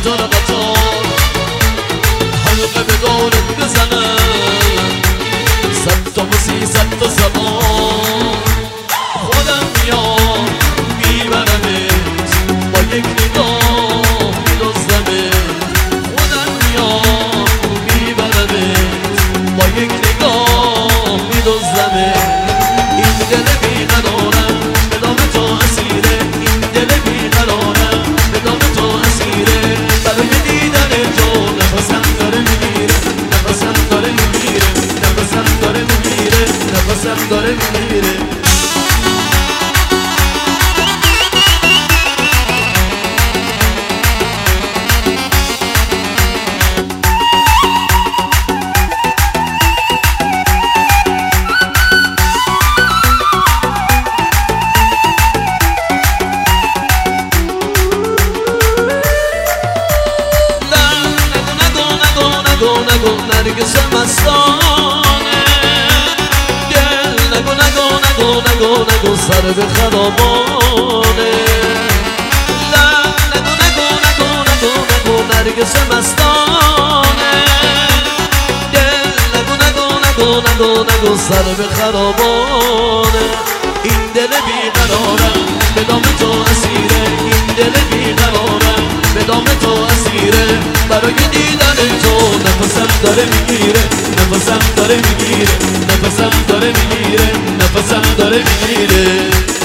قطار قطار حلقه به دورت بزنه، 100 تا و 300 تا زبان خودم میام میبرمت، با یک نگاه میدزدمت. خودم میام میبرمت، با یک نگاه میدزدمت. این دل بیقرارم به دام تو اسیره، این دل بیقرارم به دام تو اسیره. برای دیدن تو نفسم داره میگیره، نفسم داره میگیره، نفسم داره میگیره، نفسم داره میگیره. نگو نرگس مستانه، گل نگو سر به خرابانه. نگو نرگس مستانه، گل نگو سر به خرابانه. این دل بیقرارم به دام تو اسیره، این دل بیقرارم به دام تو اسیره. برای دیدن تو نفسم داره میگیره، نفسم داره میگیره، نفسم داره میگیره، نفسم داره میگیره.